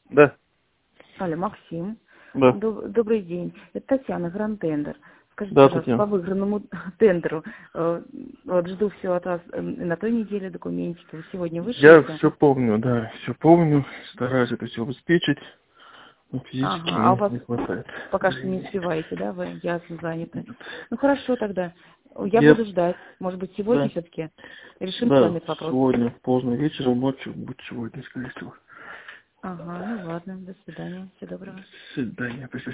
Да. Алло, Максим. Да. Добрый день. Это Татьяна, Гранд-тендер. Скажите, Да, пожалуйста, Татьяна. по выигранному тендеру, вот жду все от вас на той неделе документики, вы сегодня Я вышлите? все помню, да, все помню. Стараюсь это все обеспечить. Но физически Ага, а у мне вас не хватает пока что не времени. успеваете, да, вы ясно заняты. Ну хорошо тогда, я Нет, буду ждать. Может быть, сегодня да, все-таки решим с да, вами этот вопрос. сегодня поздно вечером, ночью, будет сегодня, скорее всего. Ага, ну ладно, до свидания, всего доброго. До свидания.